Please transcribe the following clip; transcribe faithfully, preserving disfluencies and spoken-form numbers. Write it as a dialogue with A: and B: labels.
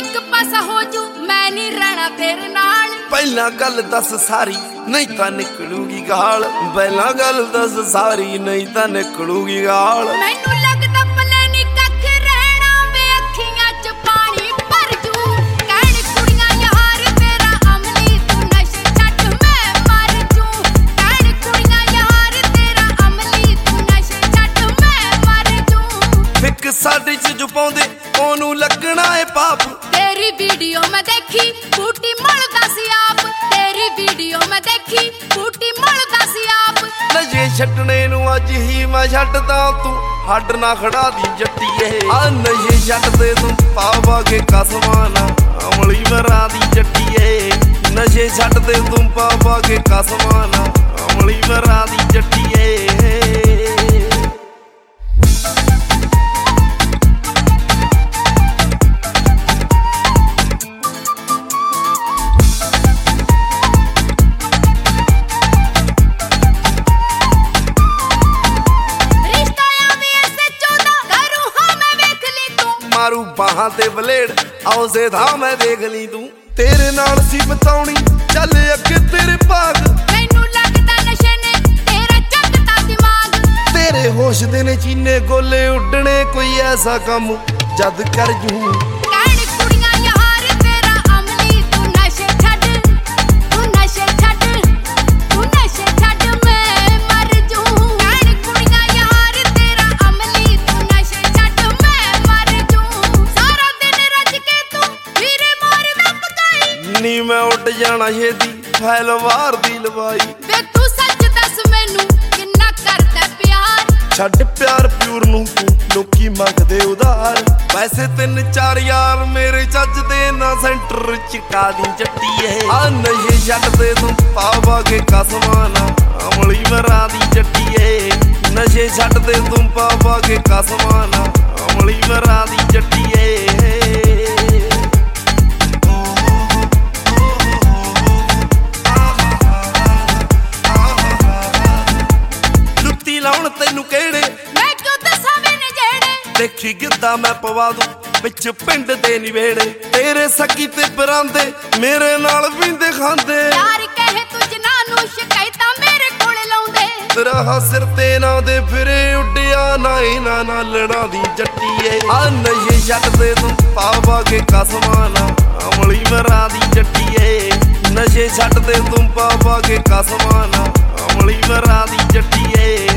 A: एक पासा हो जू मैं नहीं रहना तेरे नाल।
B: पहला गल दस सारी नहीं तां निकलूगी गाल, पहला गल दस सारी नहीं तां निकलूगी गाल।
A: मैनू लगदा पले नी कख रहना वे अखियां च पानी भर जू। कहण कुड़ियां यार तेरा अमली तू नशे छड्ड मैं मर जू। कहण कुड़ियां यार तेरा अमली तू नशे छड्ड मैं मर जू।
B: फिक साडे च जो पाउंदे ओनू लगना है पाप।
A: तेरी वीडियो मैं देखी बूटी मलदा सी आप। तेरी वीडियो मैं देखी बूटी मलदा सी आप।
B: नशे छड्डने नू अज ही मैं छड्डदा तू हड ना खड़ा दी जट्टीए। आ नशे छड्ड दे तू पावा के कसमां ना अमली मरा दी जट्टीए। नशे छड्ड दे तू पावा के कसमां ना अमली मरा दी जट्टीए। मारू बाहां ते बलेड आओ से था मैं देख ली तू। तेरे नाल सी बताउणी चल अगे तेरे भाग।
A: मैनू लगदा नशे ने तेरा चकता दिमाग।
B: तेरे होश दे ने चीने गोले उड्डने कोई ऐसा कम जद कर जू।
A: कहण कुड़ियां यार तेरा अमली तू नशे छड्ड तू नशे छड्ड तू नशे छड्ड मैं मर जू। कहण कुड़ियां यार तेरा अमली तू नशे छड्ड मैं मर जू। सारा दिन रज के तू वीरे मार मैं पकाई
B: नी मैं उड़ जाना छेती फैलवार दी लवाई।
A: वे तू सच दस मैनू किन्ना करदा प्यार।
B: छड्ड प्यार प्यूर नू तू लोकी मंगदे उधार। पैसे तीन चार यार मेरे चज दे ना सेंटर चिका दी जट्टीए। आ नशे छड्ड दे तू पावा के कसमां ना अमली मरा दी जट्टीए। नशे छड्ड दे तू पावा के कसमां ना अमली मरा दी जट्टीए। लुत्ती लाउण तैनू किहड़े
A: मैं क्यों दसां वे ने जेड़े।
B: देखी गिद्दा मैं पवा दूं विच पिंड दे निवेड़े। तेरे सकी ते बरांदे मेरे नाल पींदे खांदे।
A: यार कहे तू जनानू शिकायतां मेरे कोल लाउंदे।
B: तेरा सिर ते ना दे फिरे उड्डिया ना इना ना लड़ा दी जट्टीए। आ नशे छड्ड दे तू पावा के कसमां ना अमली मरा दी जट्टीए। नशे छड्ड दे तू पावा के कसमां ना अमली मरा दी जट्टीए।